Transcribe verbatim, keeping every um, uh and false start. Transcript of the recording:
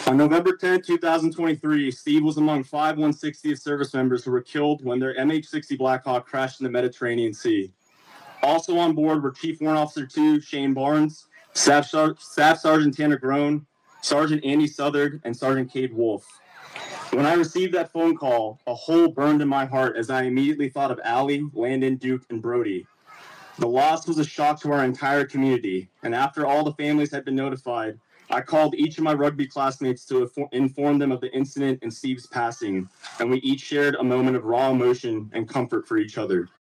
On November tenth, twenty twenty-three, Steve was among five one sixtieth service members who were killed when their M H sixty Blackhawk crashed in the Mediterranean Sea. Also on board were Chief Warrant Officer two, Shane Barnes, Staff, Sar- Staff Sergeant Tanner Groan, Sergeant Andy Southard, and Sergeant Cade Wolf. When I received that phone call, a hole burned in my heart as I immediately thought of Allie, Landon, Duke, and Brody. The loss was a shock to our entire community, and after all the families had been notified, I called each of my rugby classmates to inform them of the incident and Steve's passing, and we each shared a moment of raw emotion and comfort for each other.